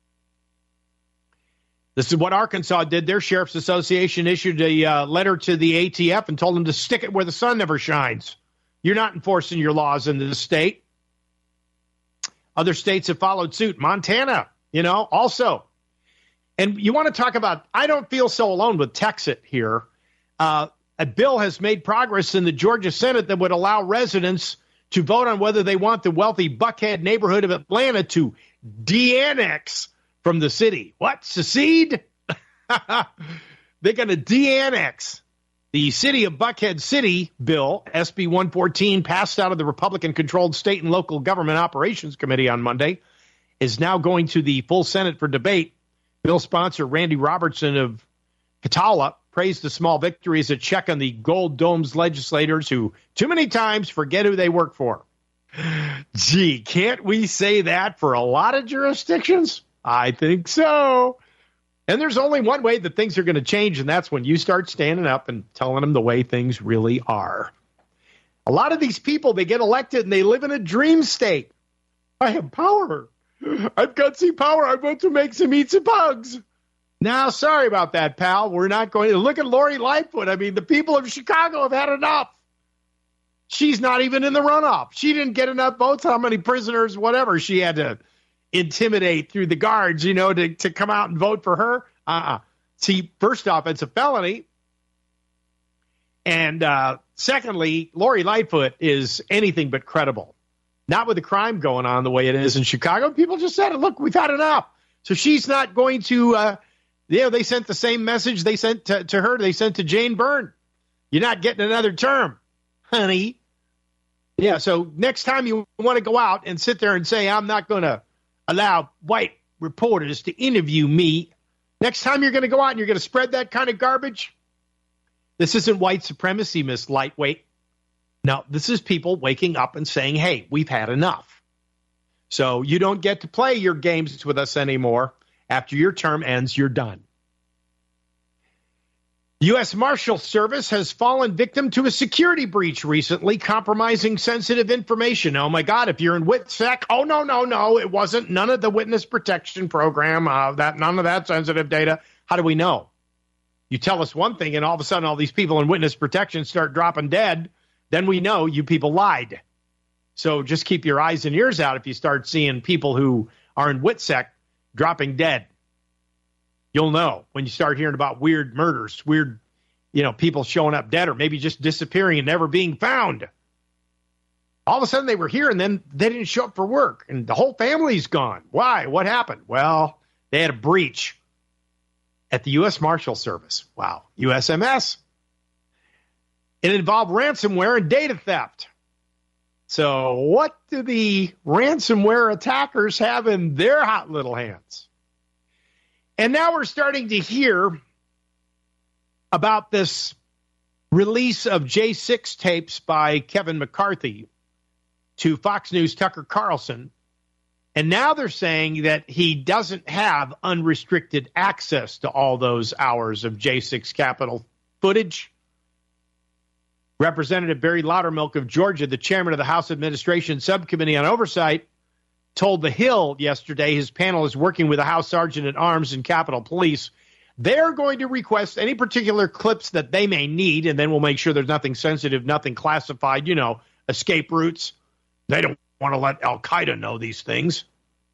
This is what Arkansas did. Their Sheriff's Association issued a letter to the ATF and told them to stick it where the sun never shines. You're not enforcing your laws in this state. Other states have followed suit. Montana, also. And you want to talk about, I don't feel so alone with Texas here. A bill has made progress in the Georgia Senate that would allow residents to vote on whether they want the wealthy Buckhead neighborhood of Atlanta to de-annex from the city. What? Secede? They're going to de-annex. The City of Buckhead City bill, SB 114, passed out of the Republican-controlled State and Local Government Operations Committee on Monday, is now going to the full Senate for debate. Bill sponsor Randy Robertson of Catawba praised the small victory as a check on the Gold Dome's legislators who too many times forget who they work for. Gee, can't we say that for a lot of jurisdictions? I think so. And there's only one way that things are going to change, and that's when you start standing up and telling them the way things really are. A lot of these people, they get elected and they live in a dream state. I have power. I've got some power. I'm going to make some eat some bugs. Now, sorry about that, pal. We're not going to look at Lori Lightfoot. I mean, the people of Chicago have had enough. She's not even in the runoff. She didn't get enough votes. How many prisoners, whatever, she had to intimidate through the guards, to come out and vote for her. See, first off, it's a felony. And secondly, Lori Lightfoot is anything but credible. Not with the crime going on the way it is in Chicago. People just said, look, we've had enough. So she's not going to, they sent the same message they sent to her. They sent to Jane Byrne. You're not getting another term, honey. Yeah, so next time you want to go out and sit there and say, I'm not going to allow white reporters to interview me. Next time you're going to go out and you're going to spread that kind of garbage. This isn't white supremacy, Miss Lightweight. No, this is people waking up and saying, hey, we've had enough. So you don't get to play your games with us anymore. After your term ends, you're done. U.S. Marshal Service has fallen victim to a security breach recently, compromising sensitive information. Oh, my God, if you're in WITSEC, oh, no, it wasn't. None of the witness protection program, none of that sensitive data. How do we know? You tell us one thing, and all of a sudden all these people in witness protection start dropping dead. Then we know you people lied. So just keep your eyes and ears out if you start seeing people who are in WITSEC dropping dead. You'll know when you start hearing about weird murders, weird, people showing up dead or maybe just disappearing and never being found. All of a sudden they were here and then they didn't show up for work and the whole family's gone. Why? What happened? Well, they had a breach at the U.S. Marshal Service. Wow. USMS. It involved ransomware and data theft. So what do the ransomware attackers have in their hot little hands? And now we're starting to hear about this release of J6 tapes by Kevin McCarthy to Fox News' Tucker Carlson. And now they're saying that he doesn't have unrestricted access to all those hours of J6 Capitol footage. Representative Barry Loudermilk of Georgia, the chairman of the House Administration Subcommittee on Oversight, told The Hill yesterday his panel is working with the House Sergeant at Arms and Capitol Police. They're going to request any particular clips that they may need, and then we'll make sure there's nothing sensitive, nothing classified, escape routes. They don't want to let Al-Qaeda know these things.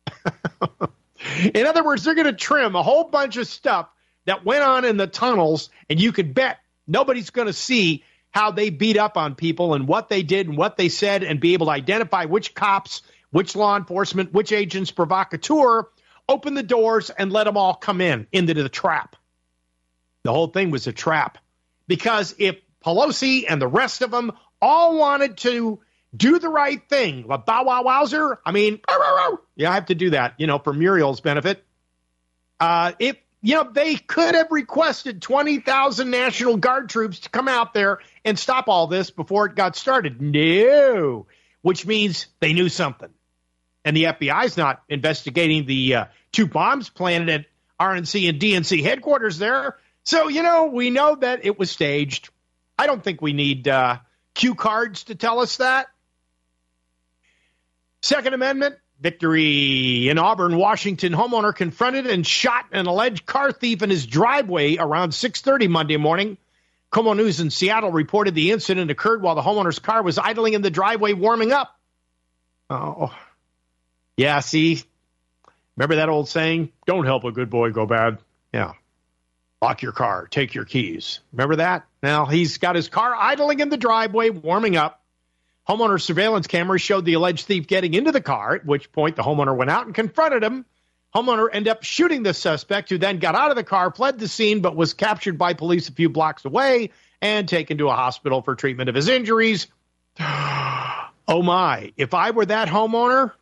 In other words, they're going to trim a whole bunch of stuff that went on in the tunnels, and you could bet nobody's going to see how they beat up on people and what they did and what they said and be able to identify which cops, which law enforcement, which agents provocateur open the doors and let them all come into the trap. The whole thing was a trap. Because if Pelosi and the rest of them all wanted to do the right thing, like Bow Wow Wowzer, I have to do that, for Muriel's benefit. They could have requested 20,000 National Guard troops to come out there and stop all this before it got started. No, which means they knew something. And the FBI's not investigating the 2 bombs planted at RNC and DNC headquarters there. So, we know that it was staged. I don't think we need cue cards to tell us that. Second Amendment. Victory in Auburn, Washington. Homeowner confronted and shot an alleged car thief in his driveway around 6:30 Monday morning. KOMO News in Seattle reported the incident occurred while the homeowner's car was idling in the driveway warming up. Oh, yeah, see, remember that old saying, don't help a good boy go bad? Yeah. Lock your car, take your keys. Remember that? Now, he's got his car idling in the driveway, warming up. Homeowner surveillance cameras showed the alleged thief getting into the car, at which point the homeowner went out and confronted him. Homeowner ended up shooting the suspect, who then got out of the car, fled the scene, but was captured by police a few blocks away and taken to a hospital for treatment of his injuries. Oh, my. If I were that homeowner,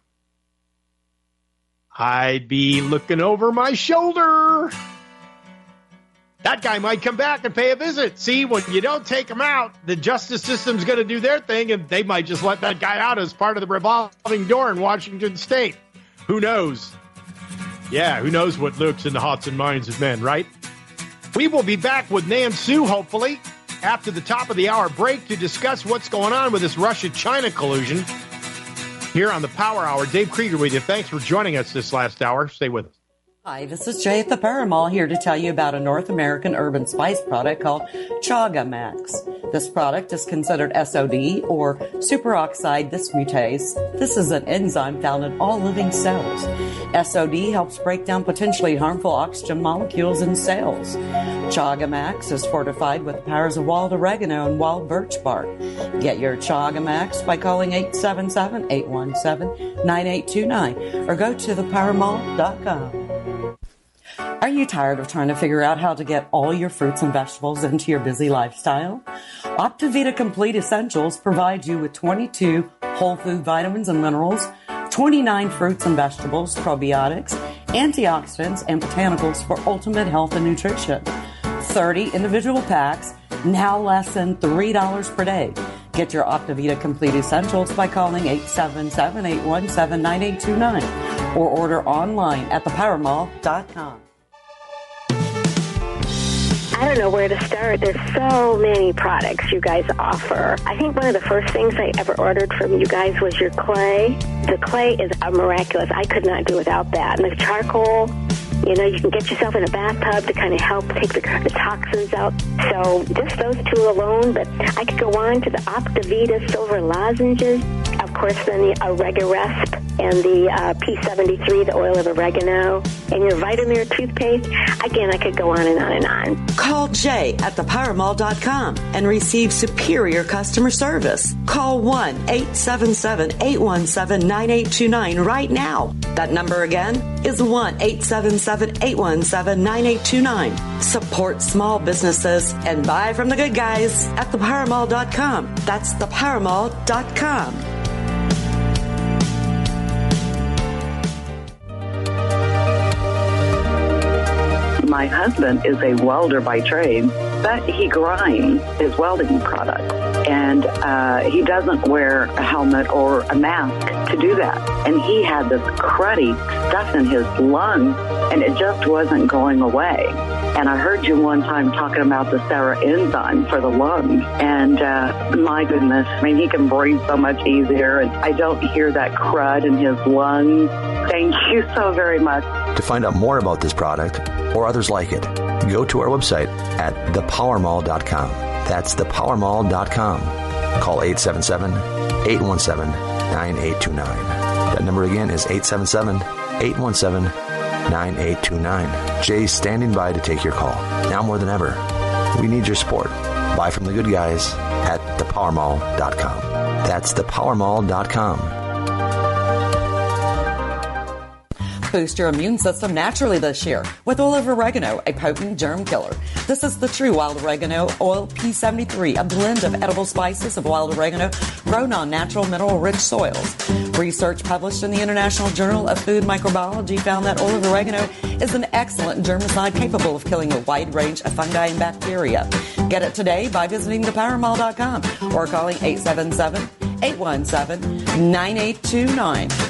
I'd be looking over my shoulder. That guy might come back and pay a visit. See, when you don't take him out, the justice system's going to do their thing, and they might just let that guy out as part of the revolving door in Washington State. Who knows? Yeah, who knows what lurks in the hearts and minds of men, right? We will be back with Nan Sue, hopefully, after the top of the hour break to discuss what's going on with this Russia-China collusion. Here on the Power Hour, Dave Krieger with you. Thanks for joining us this last hour. Stay with us. Hi, this is Jay at the Power Mall here to tell you about a North American urban spice product called Chaga Max. This product is considered SOD, or superoxide dismutase. This is an enzyme found in all living cells. SOD helps break down potentially harmful oxygen molecules in cells. Chaga Max is fortified with the powers of wild oregano and wild birch bark. Get your Chaga Max by calling 877-817-9829 or go to thepowermall.com. Are you tired of trying to figure out how to get all your fruits and vegetables into your busy lifestyle? Optivita Complete Essentials provides you with 22 whole food vitamins and minerals, 29 fruits and vegetables, probiotics, antioxidants, and botanicals for ultimate health and nutrition. 30 individual packs, now less than $3 per day. Get your Optivita Complete Essentials by calling 877-817-9829 or order online at thepowermall.com. I don't know where to start. There's so many products you guys offer. I think one of the first things I ever ordered from you guys was your clay. The clay is miraculous. I could not do without that. And the charcoal, you know, you can get yourself in a bathtub to kind of help take the toxins out. So just those two alone, but I could go on to the Optivita Silver Lozenges. Of course, then the Oregaresp and the P73, the oil of oregano, and your Vitamir toothpaste. Again, I could go on and on and on. Call Jay at thepowermall.com and receive superior customer service. Call 1-877-817-9829 right now. That number again is 1-877-817-9829. Support small businesses and buy from the good guys at thepowermall.com. That's thepowermall.com. My husband is a welder by trade, but he grinds his welding products. And he doesn't wear a helmet or a mask to do that. And he had this cruddy stuff in his lungs, and it just wasn't going away. And I heard you one time talking about the Sarah enzyme for the lungs. And my goodness, I mean, he can breathe so much easier. And I don't hear that crud in his lungs. Thank you so very much. To find out more about this product or others like it, go to our website at thepowermall.com. That's thepowermall.com. Call 877-817-9829. That number again is 877-817-9829. Jay's standing by to take your call. Now more than ever, we need your support. Buy from the good guys at thepowermall.com. That's thepowermall.com. Boost your immune system naturally this year with oil of oregano, a potent germ killer. This is the true wild oregano oil P73, a blend of edible spices of wild oregano grown on natural mineral-rich soils. Research published in the International Journal of Food Microbiology found that oil of oregano is an excellent germicide capable of killing a wide range of fungi and bacteria. Get it today by visiting thepowermall.com or calling 877-817-9829.